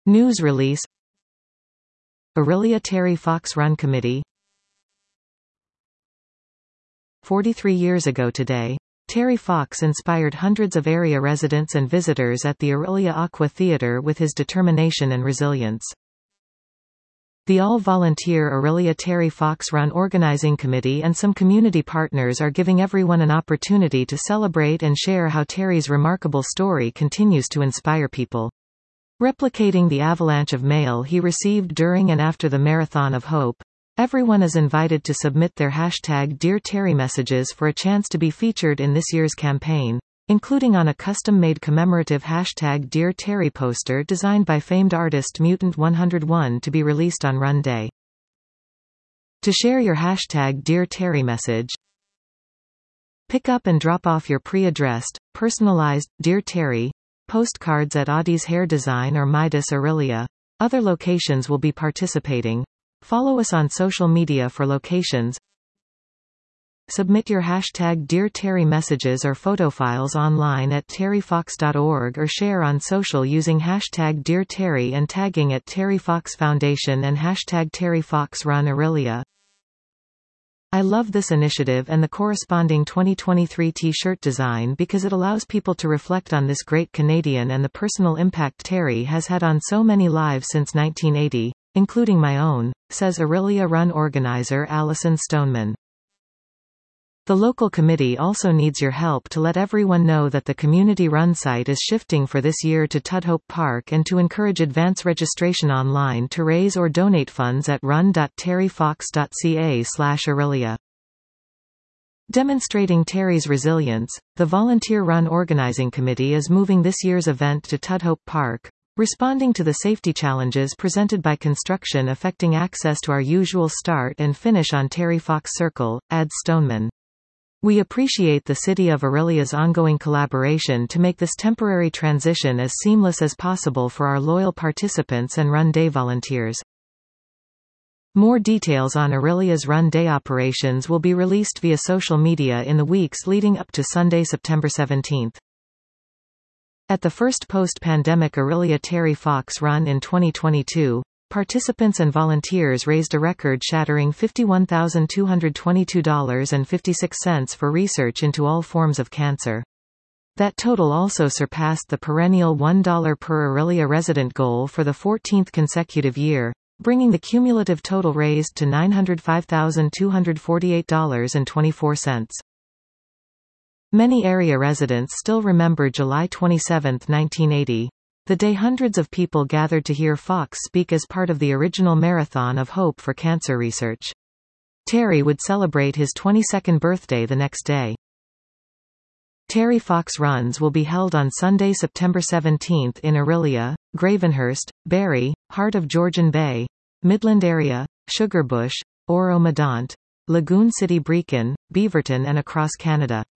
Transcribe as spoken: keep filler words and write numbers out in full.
News release. Orillia Terry Fox Run Committee. forty-three years ago today, Terry Fox inspired hundreds of area residents and visitors at the Orillia Aqua Theatre with his determination and resilience. The all-volunteer Orillia Terry Fox Run Organizing Committee and some community partners are giving everyone an opportunity to celebrate and share how Terry's remarkable story continues to inspire people. Replicating the avalanche of mail he received during and after the Marathon of Hope, everyone is invited to submit their hashtag Dear Terry messages for a chance to be featured in this year's campaign, including on a custom-made commemorative hashtag Dear Terry poster designed by famed artist Mutant one oh one to be released on Run Day. To share your hashtag Dear Terry message, pick up and drop off your pre-addressed, personalized Dear Terry postcards at Audie's Hair Design or Midas Orillia. Other locations will be participating. Follow us on social media for locations. Submit your hashtag Dear Terry messages or photo files online at terry fox dot org or share on social using hashtag Dear Terry and tagging at Terry Fox Foundation and hashtag Terry Fox Run Orillia. I love this initiative and the corresponding twenty twenty-three t-shirt design because it allows people to reflect on this great Canadian and the personal impact Terry has had on so many lives since nineteen eighty, including my own, says Orillia Run organizer Alison Stoneman. The local committee also needs your help to let everyone know that the community run site is shifting for this year to Tudhope Park and to encourage advance registration online to raise or donate funds at run dot terry fox dot c a slash orillia. Demonstrating Terry's resilience, the Volunteer Run Organizing Committee is moving this year's event to Tudhope Park, responding to the safety challenges presented by construction affecting access to our usual start and finish on Terry Fox Circle, adds Stoneman. We appreciate the City of Orillia's ongoing collaboration to make this temporary transition as seamless as possible for our loyal participants and Run Day volunteers. More details on Orillia's Run Day operations will be released via social media in the weeks leading up to Sunday, September seventeenth. At the first post-pandemic Orillia Terry Fox Run in twenty twenty-two, participants and volunteers raised a record-shattering fifty-one thousand two hundred twenty-two dollars and fifty-six cents for research into all forms of cancer. That total also surpassed the perennial one dollar per Orillia resident goal for the fourteenth consecutive year, bringing the cumulative total raised to nine hundred five thousand two hundred forty-eight dollars and twenty-four cents. Many area residents still remember July twenty-seventh, nineteen eighty. The day hundreds of people gathered to hear Fox speak as part of the original Marathon of Hope for cancer research. Terry would celebrate his twenty-second birthday the next day. Terry Fox runs will be held on Sunday, September seventeenth in Orillia, Gravenhurst, Barrie, Heart of Georgian Bay, Midland Area, Sugarbush, Oro-Medonte, Lagoon City Brechin, Beaverton and across Canada.